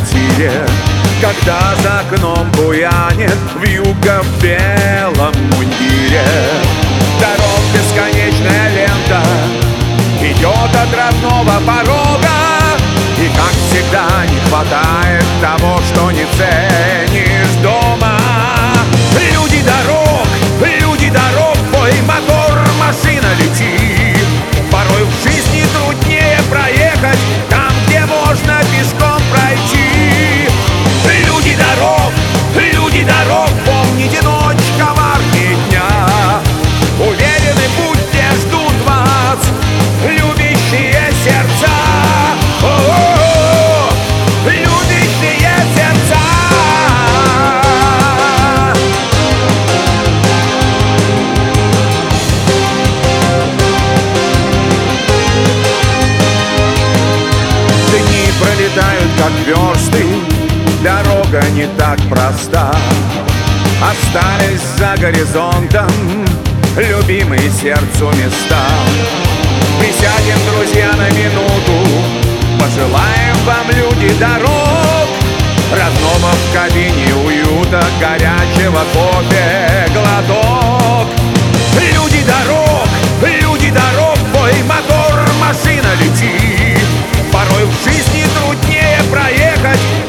квартире, когда за окном буянит вьюга в белом мундире. Дорог бесконечная лента идет от родного порога, и, как всегда, не хватает того, что не ценишь дома. Люди дорог, твой мотор, машина летит. Порой в жизни труднее проехать там, где можно пешком пройти. Люди дорог, помните ночь коварнее дня. Уверенный путь, где ждут вас любящие сердца. Любящие сердца. Дни пролетают, как версты, дорога не так проста. Остались за горизонтом любимые сердцу места. Присядем, друзья, на минуту, пожелаем вам, люди дорог, родного в кабине уюта, горячего кофе глоток. Люди дорог, твой мотор, машина летит. Порой в жизни труднее проехать